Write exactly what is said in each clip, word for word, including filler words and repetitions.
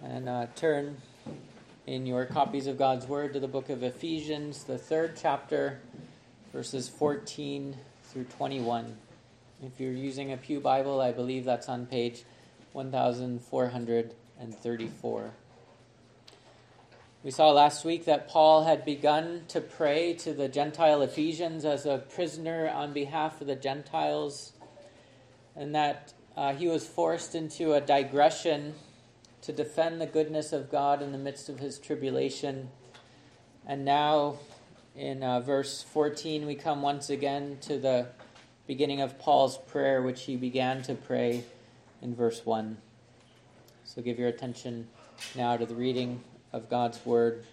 And uh, turn in your copies of God's Word to the book of Ephesians, the third chapter, verses fourteen through twenty-one. If you're using a Pew Bible, I believe that's on page one thousand four hundred thirty-four. We saw last week that Paul had begun to pray to the Gentile Ephesians as a prisoner on behalf of the Gentiles, and that uh, he was forced into a digression to defend the goodness of God in the midst of his tribulation. And now, in uh, verse fourteen, we come once again to the beginning of Paul's prayer, which he began to pray in verse one. So give your attention now to the reading of God's Word.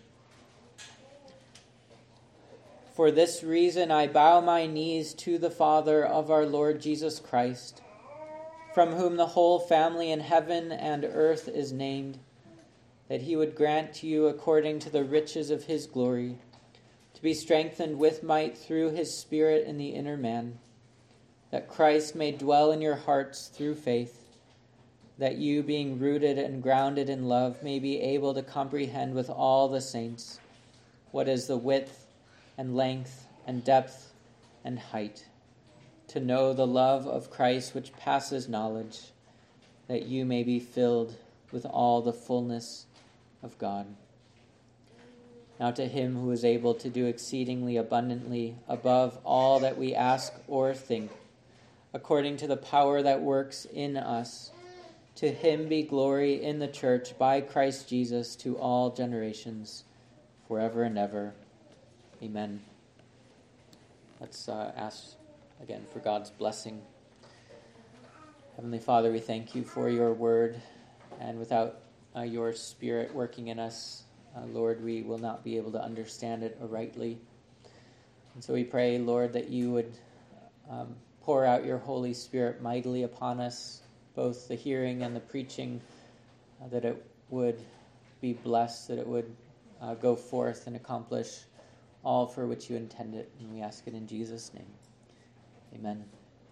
For this reason I bow my knees to the Father of our Lord Jesus Christ, from whom the whole family in heaven and earth is named, that he would grant to you according to the riches of his glory, to be strengthened with might through his Spirit in the inner man, that Christ may dwell in your hearts through faith, that you, being rooted and grounded in love, may be able to comprehend with all the saints what is the width and length and depth and height, to know the love of Christ which passes knowledge, that you may be filled with all the fullness of God. Now to him who is able to do exceedingly abundantly above all that we ask or think, according to the power that works in us, to him be glory in the church by Christ Jesus to all generations, forever and ever. Amen. Let's uh, ask again for God's blessing. Heavenly Father, we thank you for your word, and without uh, your Spirit working in us, uh, Lord, we will not be able to understand it rightly. And so we pray, Lord, that you would um, pour out your Holy Spirit mightily upon us, both the hearing and the preaching, uh, that it would be blessed, that it would uh, go forth and accomplish all for which you intend it. And we ask it in Jesus' name. Amen.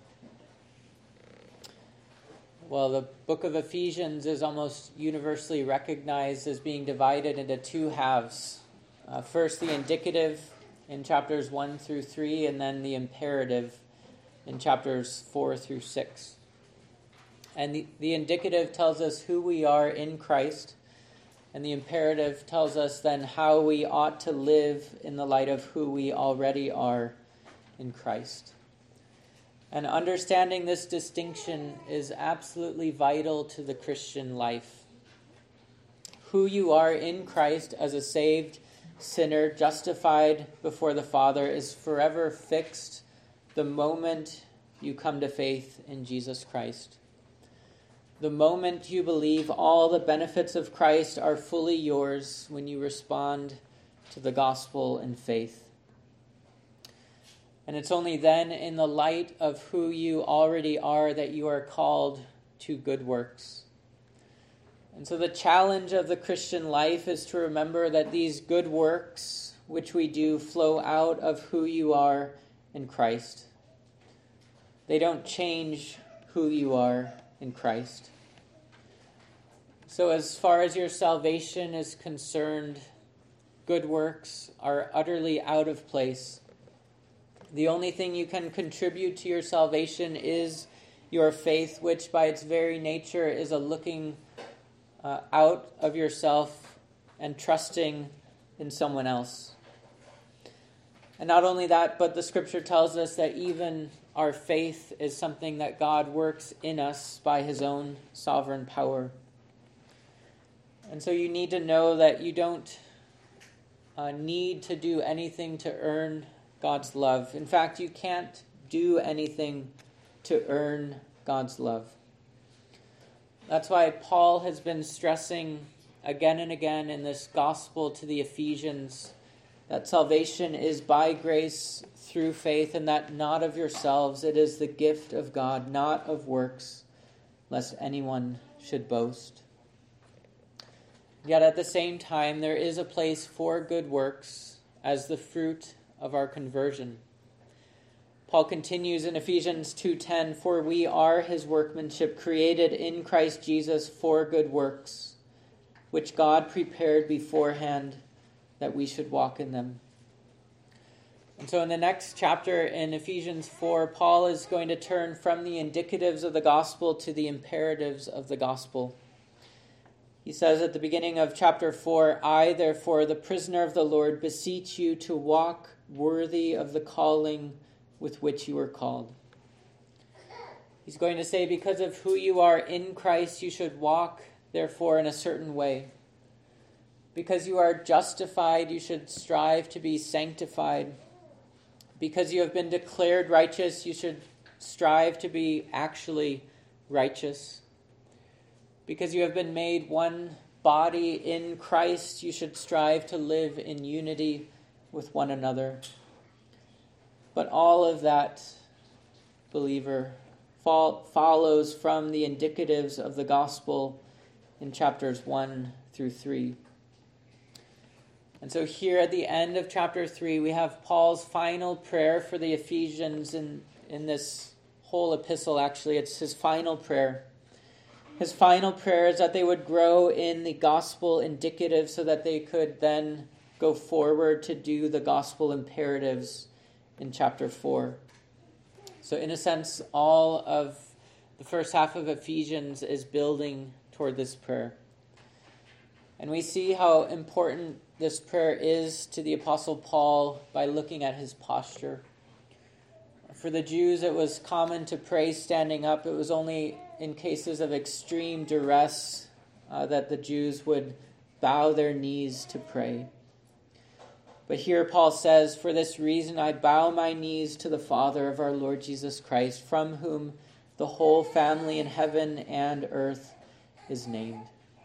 Well, the book of Ephesians is almost universally recognized as being divided into two halves. Uh, first, the indicative in chapters one through three, and then the imperative in chapters four through six. And the, the indicative tells us who we are in Christ, and the imperative tells us then how we ought to live in the light of who we already are in Christ. And understanding this distinction is absolutely vital to the Christian life. Who you are in Christ as a saved sinner, justified before the Father, is forever fixed the moment you come to faith in Jesus Christ. The moment you believe, all the benefits of Christ are fully yours when you respond to the gospel in faith. And it's only then, in the light of who you already are, that you are called to good works. And so the challenge of the Christian life is to remember that these good works, which we do, flow out of who you are in Christ. They don't change who you are in Christ. So as far as your salvation is concerned, good works are utterly out of place. The only thing you can contribute to your salvation is your faith, which by its very nature is a looking uh, out of yourself and trusting in someone else. And not only that, but the scripture tells us that even our faith is something that God works in us by his own sovereign power. And so you need to know that you don't uh, need to do anything to earn God's love. In fact, you can't do anything to earn God's love. That's why Paul has been stressing again and again in this gospel to the Ephesians that salvation is by grace through faith, and that not of yourselves, it is the gift of God, not of works, lest anyone should boast. Yet at the same time, there is a place for good works as the fruit of our conversion. Paul continues in Ephesians two ten, "For we are his workmanship, created in Christ Jesus for good works, which God prepared beforehand that we should walk in them. And so in the next chapter in Ephesians four, Paul is going to turn from the indicatives of the gospel to the imperatives of the gospel. He says at the beginning of chapter four, I, therefore, the prisoner of the Lord, beseech you to walk worthy of the calling with which you were called. He's going to say, because of who you are in Christ, you should walk, therefore, in a certain way. Because you are justified, you should strive to be sanctified. Because you have been declared righteous, you should strive to be actually righteous. Because you have been made one body in Christ, you should strive to live in unity with one another. But all of that, believer, follows from the indicatives of the gospel in chapters one through three. And so here at the end of chapter three, we have Paul's final prayer for the Ephesians in, in this whole epistle, actually. It's his final prayer. His final prayer is that they would grow in the gospel indicative so that they could then go forward to do the gospel imperatives in chapter four. So in a sense, all of the first half of Ephesians is building toward this prayer. And we see how important this prayer is to the Apostle Paul by looking at his posture. For the Jews, it was common to pray standing up. It was only in cases of extreme duress uh, that the Jews would bow their knees to pray. But here Paul says, for this reason I bow my knees to the Father of our Lord Jesus Christ, from whom the whole family in heaven and earth is named.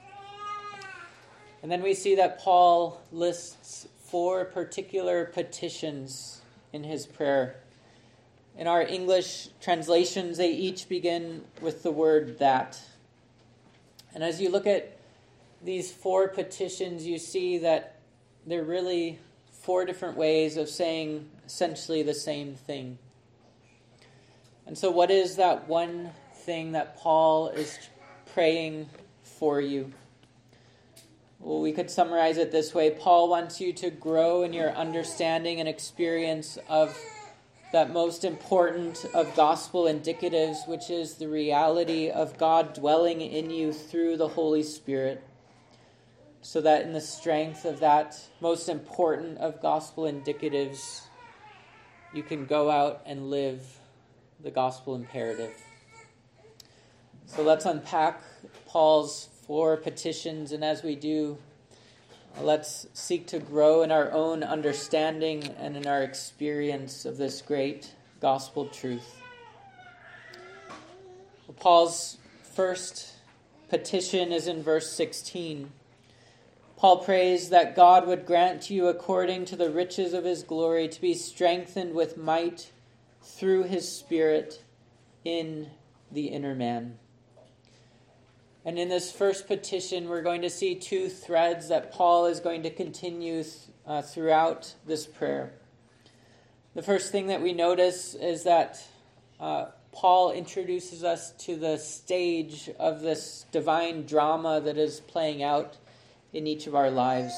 And then we see that Paul lists four particular petitions in his prayer. In our English translations, they each begin with the word that. And as you look at these four petitions, you see that they're really four different ways of saying essentially the same thing. And so what is that one thing that Paul is praying for you? Well, we could summarize it this way. Paul wants you to grow in your understanding and experience of that most important of gospel indicatives, which is the reality of God dwelling in you through the Holy Spirit, so that in the strength of that most important of gospel indicatives, you can go out and live the gospel imperative. So let's unpack Paul's four petitions, and as we do, let's seek to grow in our own understanding and in our experience of this great gospel truth. Paul's first petition is in verse sixteen. Paul prays that God would grant you, according to the riches of his glory, to be strengthened with might through his Spirit in the inner man. And in this first petition, we're going to see two threads that Paul is going to continue th- uh, throughout this prayer. The first thing that we notice is that uh, Paul introduces us to the stage of this divine drama that is playing out in each of our lives.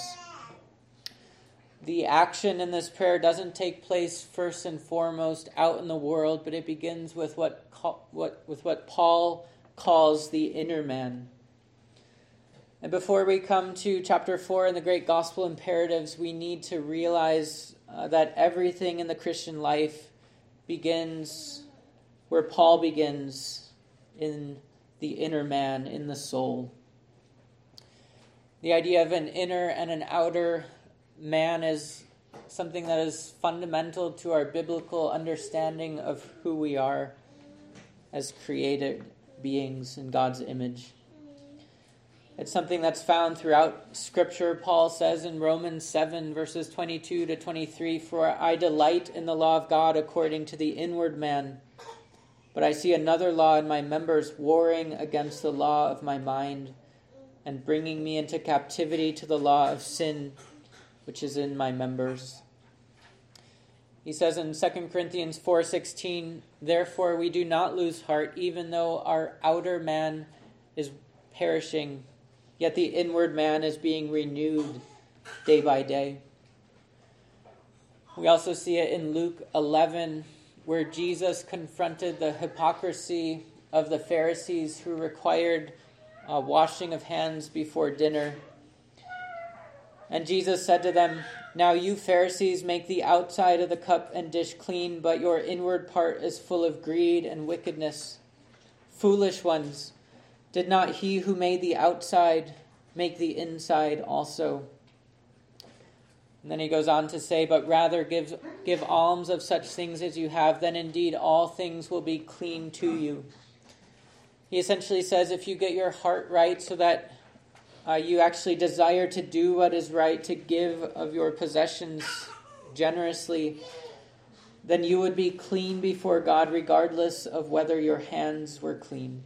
The action in this prayer doesn't take place first and foremost out in the world, but it begins with what what with what Paul calls the inner man. And before we come to chapter four and the great gospel imperatives, we need to realize uh, that everything in the Christian life begins where Paul begins, in the inner man, in the soul. The idea of an inner and an outer man is something that is fundamental to our biblical understanding of who we are as created beings in God's image. It's something that's found throughout Scripture. Paul says in Romans seven, verses twenty-two to twenty-three, for I delight in the law of God according to the inward man, but I see another law in my members, warring against the law of my mind, and bringing me into captivity to the law of sin, which is in my members. He says in Second Corinthians four sixteen, therefore we do not lose heart, even though our outer man is perishing, yet the inward man is being renewed day by day. We also see it in Luke eleven, where Jesus confronted the hypocrisy of the Pharisees who required uh, washing of hands before dinner. And Jesus said to them, "Now you Pharisees make the outside of the cup and dish clean, but your inward part is full of greed and wickedness. Foolish ones, did not he who made the outside make the inside also?" And then he goes on to say, "But rather give, give alms of such things as you have, then indeed all things will be clean to you." He essentially says if you get your heart right so that uh, you actually desire to do what is right, to give of your possessions generously, then you would be clean before God regardless of whether your hands were clean.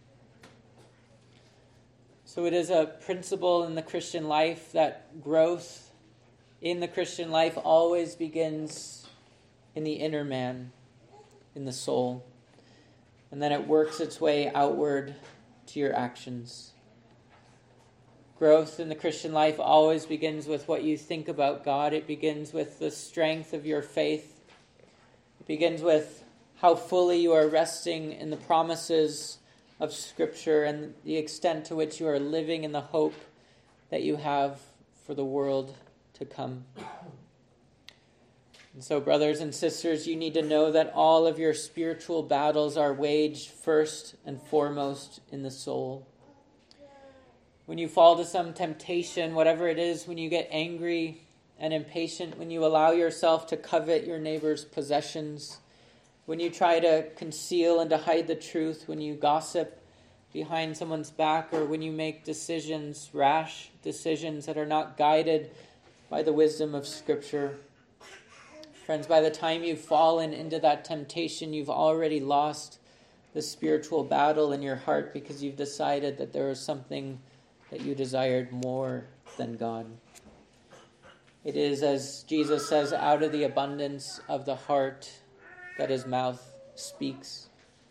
So it is a principle in the Christian life that growth in the Christian life always begins in the inner man, in the soul. And then it works its way outward to your actions. Growth in the Christian life always begins with what you think about God. It begins with the strength of your faith. It begins with how fully you are resting in the promises of Scripture and the extent to which you are living in the hope that you have for the world to come. And so, brothers and sisters, you need to know that all of your spiritual battles are waged first and foremost in the soul. When you fall to some temptation, whatever it is, when you get angry and impatient, when you allow yourself to covet your neighbor's possessions, when you try to conceal and to hide the truth, when you gossip behind someone's back, or when you make decisions, rash decisions that are not guided by the wisdom of Scripture. Friends, by the time you've fallen into that temptation, you've already lost the spiritual battle in your heart because you've decided that there is something that you desired more than God. It is, as Jesus says, out of the abundance of the heart that his mouth speaks.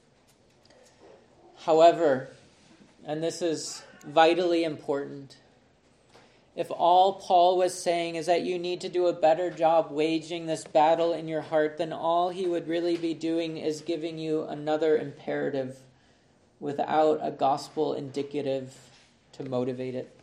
However, and this is vitally important, if all Paul was saying is that you need to do a better job waging this battle in your heart, then all he would really be doing is giving you another imperative without a gospel indicative to motivate it.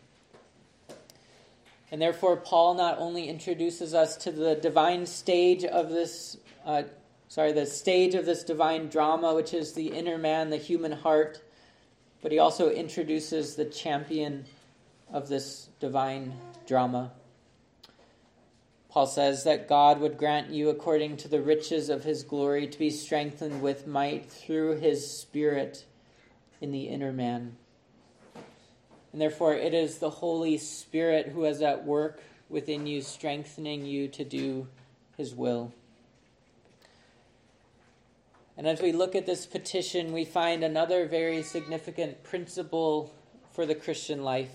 And therefore, Paul not only introduces us to the divine stage of this, uh, sorry, the stage of this divine drama, which is the inner man, the human heart, but he also introduces the champion of this divine drama. Paul says that God would grant you, according to the riches of his glory, to be strengthened with might through his Spirit in the inner man. And therefore it is the Holy Spirit who is at work within you, strengthening you to do his will. And as we look at this petition, we find another very significant principle for the Christian life.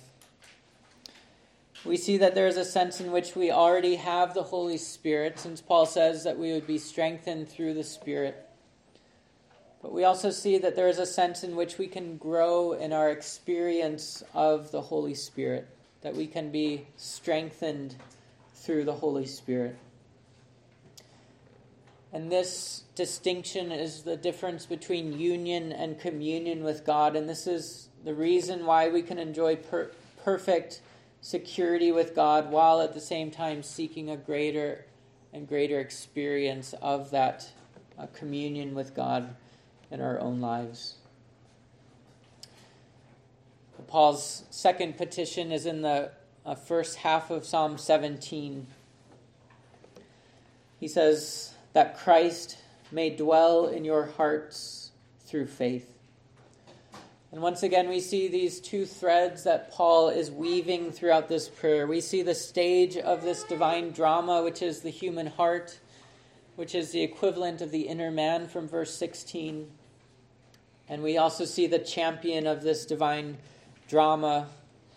We see that there is a sense in which we already have the Holy Spirit, since Paul says that we would be strengthened through the Spirit. But we also see that there is a sense in which we can grow in our experience of the Holy Spirit, that we can be strengthened through the Holy Spirit. And this distinction is the difference between union and communion with God. And this is the reason why we can enjoy per- perfect security with God while at the same time seeking a greater and greater experience of that uh, communion with God in our own lives. Paul's second petition is in the uh, first half of Psalm seventeen. He says that Christ may dwell in your hearts through faith. And once again, we see these two threads that Paul is weaving throughout this prayer. We see the stage of this divine drama, which is the human heart, which is the equivalent of the inner man from verse sixteen. And we also see the champion of this divine drama.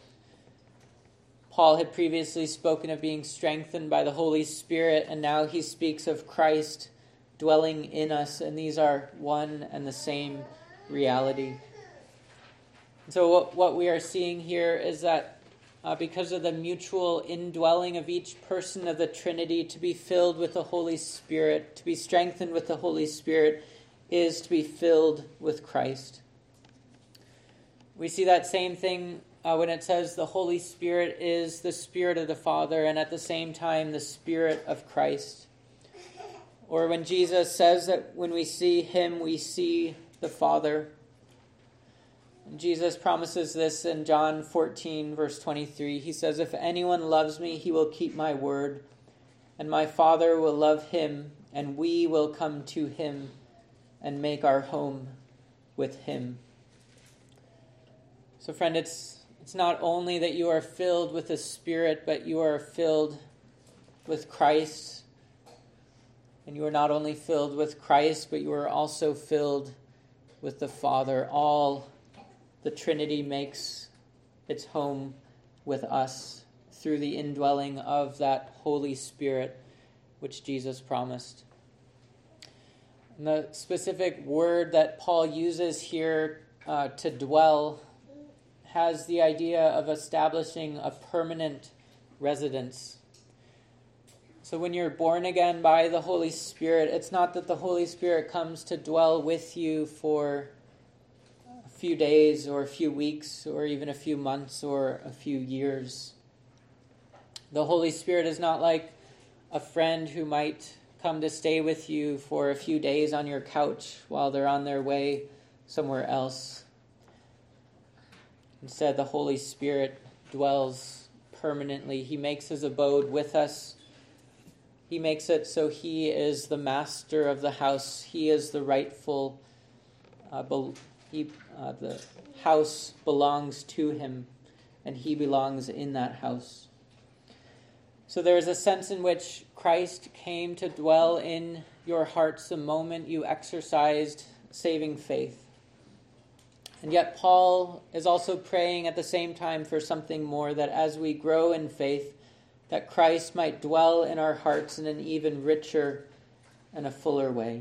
Paul had previously spoken of being strengthened by the Holy Spirit, and now he speaks of Christ dwelling in us, and these are one and the same reality. So what, what we are seeing here is that uh, because of the mutual indwelling of each person of the Trinity, to be filled with the Holy Spirit, to be strengthened with the Holy Spirit, is to be filled with Christ. We see that same thing uh, when it says the Holy Spirit is the Spirit of the Father, and at the same time the Spirit of Christ. Or when Jesus says that when we see him, we see the Father. Jesus promises this in John fourteen, verse twenty-three. He says, "If anyone loves me, he will keep my word, and my Father will love him, and we will come to him and make our home with him." So friend, it's it's not only that you are filled with the Spirit, but you are filled with Christ. And you are not only filled with Christ, but you are also filled with the Father. All the Trinity makes its home with us through the indwelling of that Holy Spirit which Jesus promised. And the specific word that Paul uses here uh, to dwell has the idea of establishing a permanent residence. So when you're born again by the Holy Spirit, it's not that the Holy Spirit comes to dwell with you for a few days or a few weeks or even a few months or a few years. The Holy Spirit is not like a friend who might come to stay with you for a few days on your couch while they're on their way somewhere else. Instead, the Holy Spirit dwells permanently. He makes his abode with us. He makes it so he is the master of the house. He is the rightful, uh, be- he, uh, the house belongs to him, and he belongs in that house. So there is a sense in which Christ came to dwell in your hearts the moment you exercised saving faith. And yet Paul is also praying at the same time for something more, that as we grow in faith, that Christ might dwell in our hearts in an even richer and a fuller way.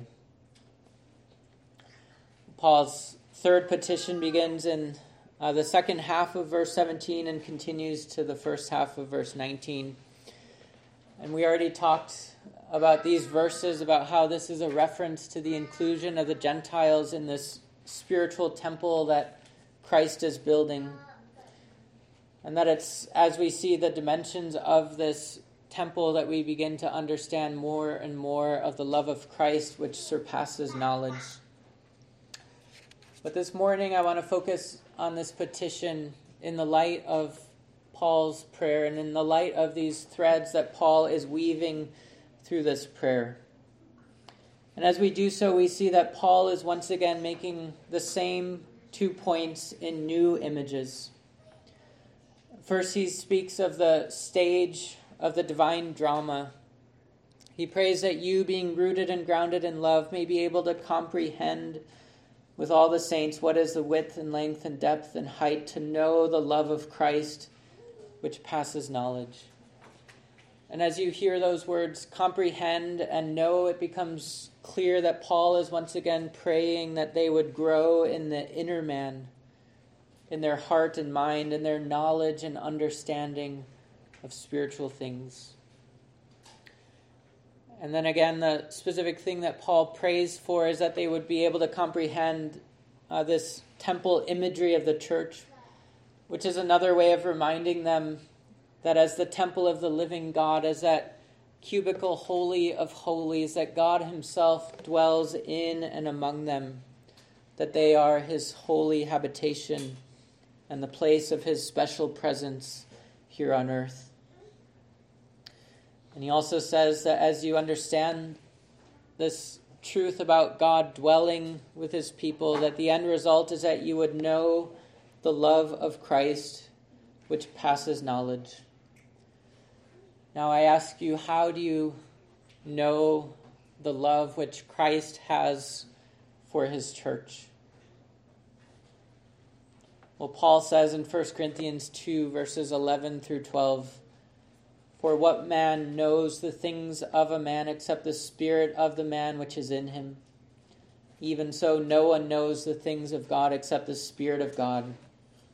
Paul's third petition begins in uh, the second half of verse seventeen and continues to the first half of verse nineteen. And we already talked about these verses, about how this is a reference to the inclusion of the Gentiles in this spiritual temple that Christ is building. And that it's as we see the dimensions of this temple that we begin to understand more and more of the love of Christ, which surpasses knowledge. But this morning I want to focus on this petition in the light of Paul's prayer and in the light of these threads that Paul is weaving through this prayer. And as we do so, we see that Paul is once again making the same two points in new images. First, he speaks of the stage of the divine drama. He prays that you, being rooted and grounded in love, may be able to comprehend with all the saints what is the width and length and depth and height, to know the love of Christ, which passes knowledge. And as you hear those words, comprehend and know, it becomes clear that Paul is once again praying that they would grow in the inner man, in their heart and mind, in their knowledge and understanding of spiritual things. And then again, the specific thing that Paul prays for is that they would be able to comprehend uh, this temple imagery of the church, which is another way of reminding them that as the temple of the living God, as that cubicle holy of holies, that God himself dwells in and among them, that they are his holy habitation and the place of his special presence here on earth. And he also says that as you understand this truth about God dwelling with his people, that the end result is that you would know the love of Christ, which passes knowledge. Now I ask you, how do you know the love which Christ has for his church? Well, Paul says in First Corinthians two, verses eleven through twelve, "For what man knows the things of a man except the spirit of the man which is in him? Even so, no one knows the things of God except the Spirit of God.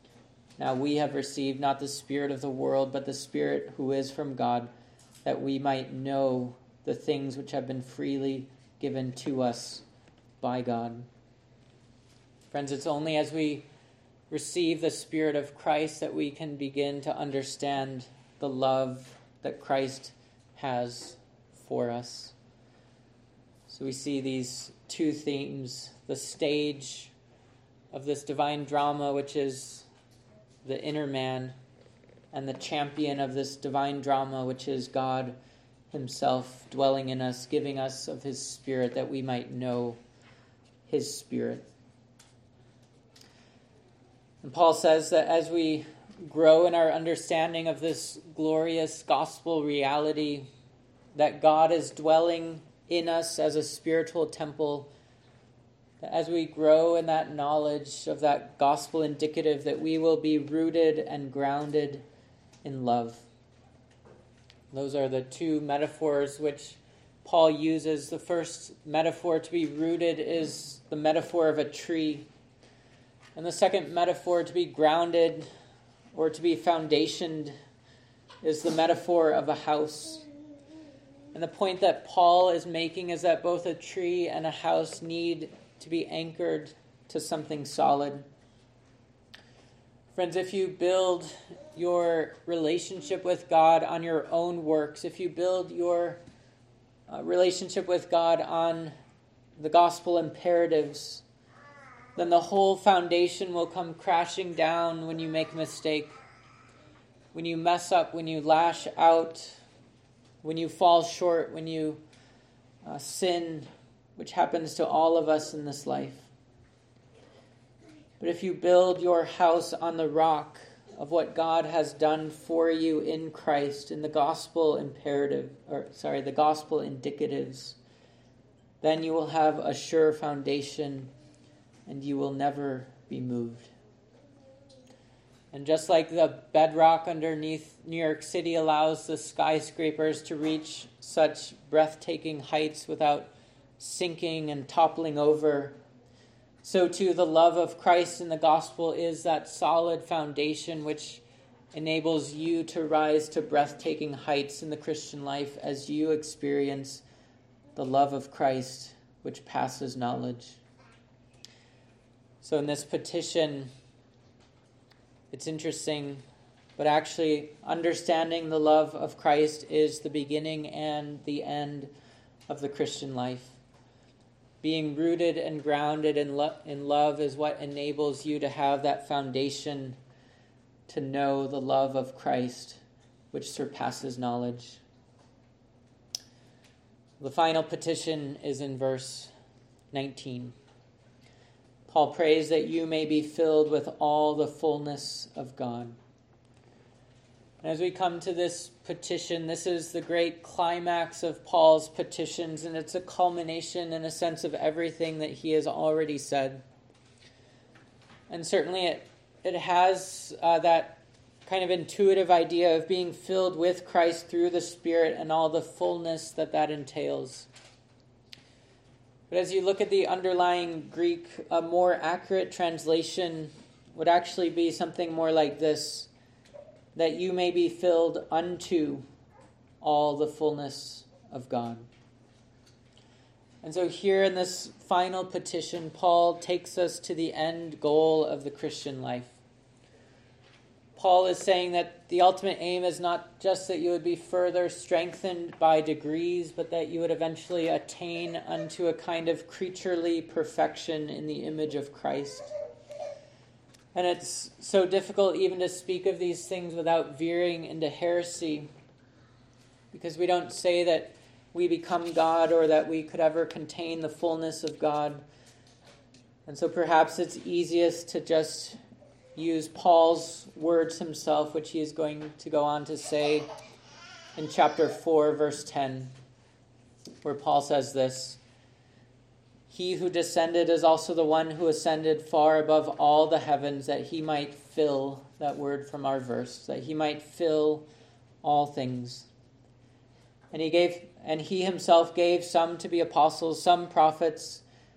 Now we have received not the spirit of the world, but the Spirit who is from God, that we might know the things which have been freely given to us by God. Friends, it's only as we receive the Spirit of Christ that we can begin to understand the love that Christ has for us. So we see these two themes, the stage of this divine drama, which is the inner man, and the champion of this divine drama, which is God himself dwelling in us, giving us of his Spirit that we might know his Spirit. And Paul says that as we grow in our understanding of this glorious gospel reality, that God is dwelling in us as a spiritual temple, that as we grow in that knowledge of that gospel indicative, that we will be rooted and grounded in love. Those are the two metaphors which Paul uses. The first metaphor to be rooted is the metaphor of a tree. And the second metaphor to be grounded or to be foundationed is the metaphor of a house. And the point that Paul is making is that both a tree and a house need to be anchored to something solid. Friends, if you build your relationship with God on your own works, if you build your uh, relationship with God on the gospel imperatives, then the whole foundation will come crashing down when you make a mistake, when you mess up, when you lash out, when you fall short, when you uh, sin, which happens to all of us in this life. But if you build your house on the rock of what God has done for you in Christ, in the gospel imperative, or sorry, the gospel indicatives, then you will have a sure foundation and you will never be moved. And just like the bedrock underneath New York City allows the skyscrapers to reach such breathtaking heights without sinking and toppling over, so too the love of Christ in the gospel is that solid foundation which enables you to rise to breathtaking heights in the Christian life as you experience the love of Christ which passes knowledge. So in this petition, it's interesting, but actually understanding the love of Christ is the beginning and the end of the Christian life. Being rooted and grounded in, lo- in love is what enables you to have that foundation to know the love of Christ, which surpasses knowledge. The final petition is in verse nineteen. Paul prays that you may be filled with all the fullness of God. And as we come to this petition, this is the great climax of Paul's petitions, and it's a culmination in a sense of everything that he has already said. And certainly it, it has uh, that kind of intuitive idea of being filled with Christ through the Spirit and all the fullness that that entails. But as you look at the underlying Greek, a more accurate translation would actually be something more like this: that you may be filled unto all the fullness of God. And so here in this final petition, Paul takes us to the end goal of the Christian life. Paul is saying that the ultimate aim is not just that you would be further strengthened by degrees, but that you would eventually attain unto a kind of creaturely perfection in the image of Christ. And it's so difficult even to speak of these things without veering into heresy, because we don't say that we become God or that we could ever contain the fullness of God. And so perhaps it's easiest to just use Paul's words himself, which he is going to go on to say in chapter four, verse ten, where Paul says this: He who descended is also the one who ascended far above all the heavens, that he might fill, that word from our verse, that he might fill all things. And he gave, and he himself gave some to be apostles, some prophets,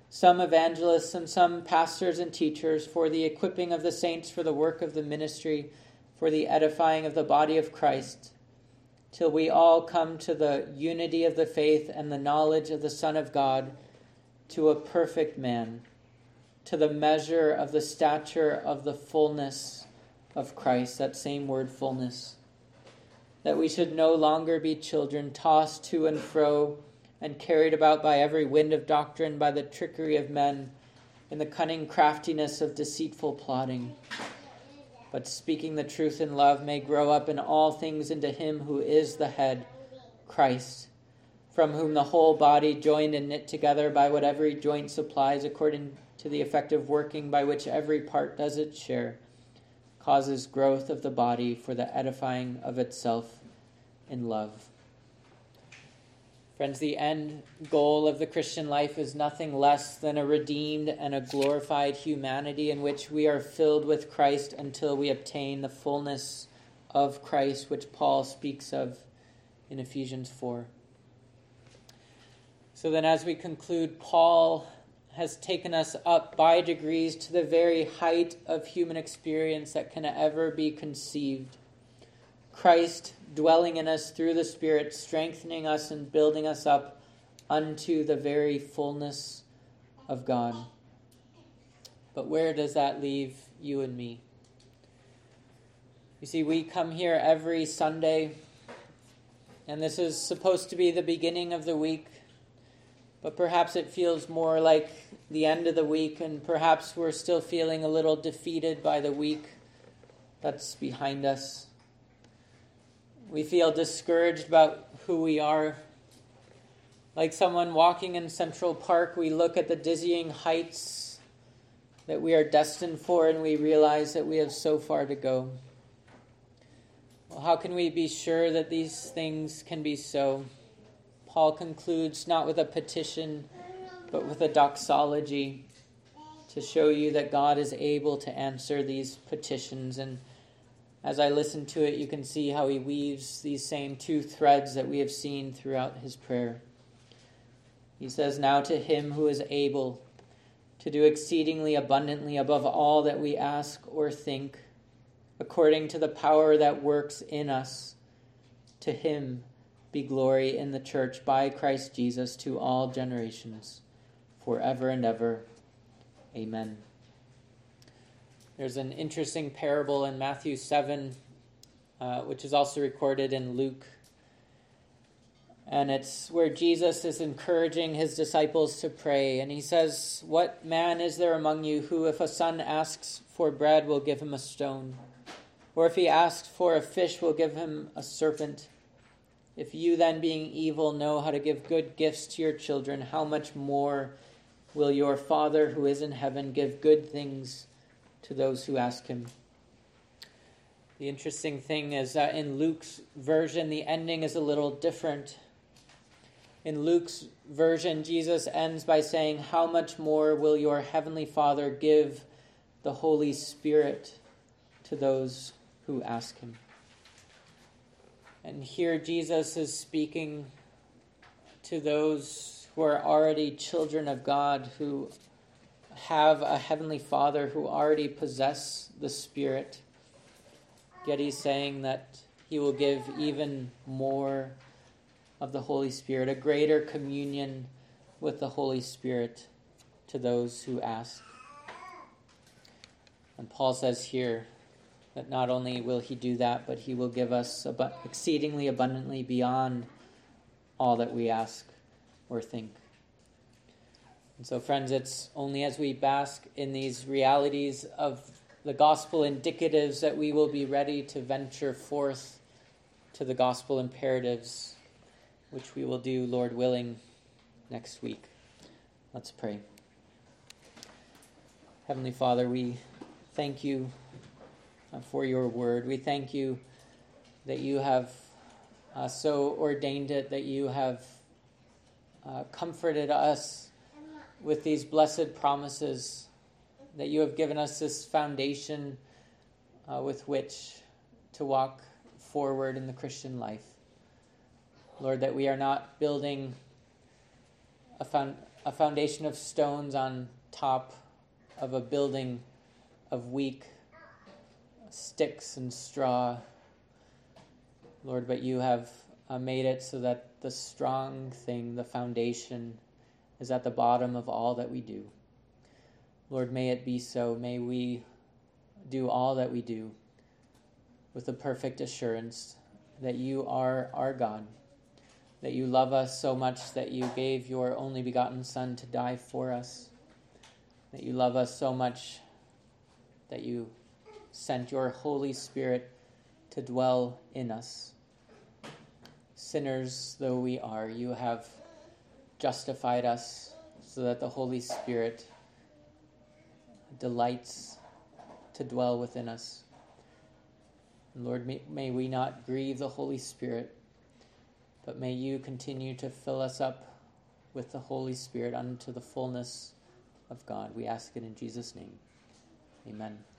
some evangelists, and some pastors and teachers, for the equipping of the saints for the work of the ministry, for the edifying of the body of Christ, till we all come to the unity of the faith and the knowledge of the Son of God, to a perfect man, to the measure of the stature of the fullness of Christ," that same word, fullness, "that we should no longer be children, tossed to and fro, and carried about by every wind of doctrine, by the trickery of men, in the cunning craftiness of deceitful plotting, but speaking the truth in love may grow up in all things into him who is the head, Christ, from whom the whole body, joined and knit together by what every joint supplies, according to the effective working by which every part does its share, causes growth of the body for the edifying of itself in love." Friends, the end goal of the Christian life is nothing less than a redeemed and a glorified humanity in which we are filled with Christ until we obtain the fullness of Christ, which Paul speaks of in Ephesians four. So then, as we conclude, Paul has taken us up by degrees to the very height of human experience that can ever be conceived. Christ dwelling in us through the Spirit, strengthening us and building us up unto the very fullness of God. But where does that leave you and me? You see, we come here every Sunday, and this is supposed to be the beginning of the week, but perhaps it feels more like the end of the week, and perhaps we're still feeling a little defeated by the week that's behind us. We feel discouraged about who we are. Like someone walking in Central Park, we look at the dizzying heights that we are destined for, and we realize that we have so far to go. Well, how can we be sure that these things can be so? Paul concludes not with a petition, but with a doxology to show you that God is able to answer these petitions. And as I listen to it, you can see how he weaves these same two threads that we have seen throughout his prayer. He says, "Now to him who is able to do exceedingly abundantly above all that we ask or think, according to the power that works in us, to him be glory in the church by Christ Jesus to all generations, forever and ever. Amen." There's an interesting parable in Matthew seven, uh, which is also recorded in Luke. And it's where Jesus is encouraging his disciples to pray. And he says, "What man is there among you who, if a son asks for bread, will give him a stone? Or if he asks for a fish, will give him a serpent? If you then, being evil, know how to give good gifts to your children, how much more will your Father who is in heaven give good things to those who ask him?" The interesting thing is that in Luke's version, the ending is a little different. In Luke's version, Jesus ends by saying, "How much more will your heavenly Father give the Holy Spirit to those who ask him?" And here Jesus is speaking to those who are already children of God, who have a heavenly Father, who already possess the Spirit. Yet he's saying that he will give even more of the Holy Spirit, a greater communion with the Holy Spirit to those who ask. And Paul says here that not only will he do that, but he will give us exceedingly abundantly beyond all that we ask or think. And so, friends, it's only as we bask in these realities of the gospel indicatives that we will be ready to venture forth to the gospel imperatives, which we will do, Lord willing, next week. Let's pray. Heavenly Father, we thank you for your word. We thank you that you have uh, so ordained it, that you have uh, comforted us with these blessed promises, that you have given us this foundation uh, with which to walk forward in the Christian life. Lord, that we are not building a, found, a foundation of stones on top of a building of weak sticks and straw, Lord, but you have uh, made it so that the strong thing, the foundation, is at the bottom of all that we do. Lord, may it be so. May we do all that we do with the perfect assurance that you are our God, that you love us so much that you gave your only begotten Son to die for us, that you love us so much that you sent your Holy Spirit to dwell in us. Sinners though we are, you have justified us so that the Holy Spirit delights to dwell within us. And Lord, may, may we not grieve the Holy Spirit, but may you continue to fill us up with the Holy Spirit unto the fullness of God. We ask it in Jesus' name. Amen.